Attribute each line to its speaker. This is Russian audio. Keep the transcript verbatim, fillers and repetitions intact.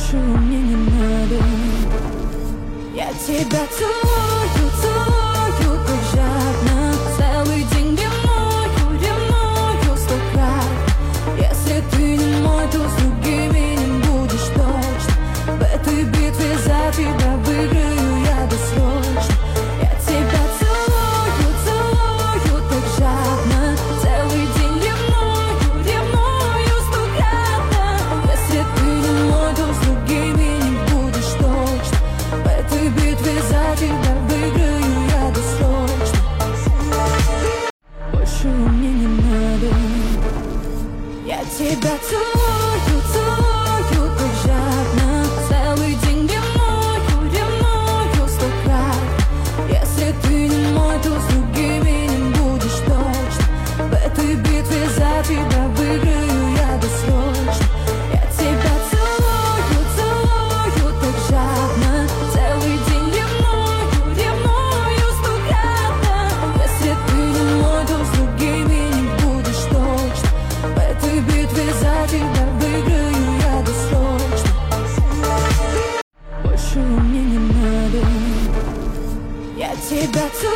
Speaker 1: Больше мне не надо. Я тебя целую, целую так жадно. Целый день ревную, ревную сто крат. Если ты не мой, то с другими не будешь точно. В этой битве за тебя выиграю я досрочно. Я тебя целую, целую так жадно. Целый день ревную, ревную сто крат. Если ты не мой, то с другими не будешь точно. В этой битве за тебя выиграю я досрочно. Больше мне не надо. Я тебя целую, целую так жадно. Целый день ревную, ревную сто крат. Если ты не мой, то с другими не будешь точно. В этой битве за тебя выиграю я досрочно. Я тебя целую, целую так жадно. Целый день ревную, ревную сто крат. Если ты не мой, то с другими не будешь точно. В этой битве за тебя выиграю я досрочно. Больше мне не надо. Я тебя целую.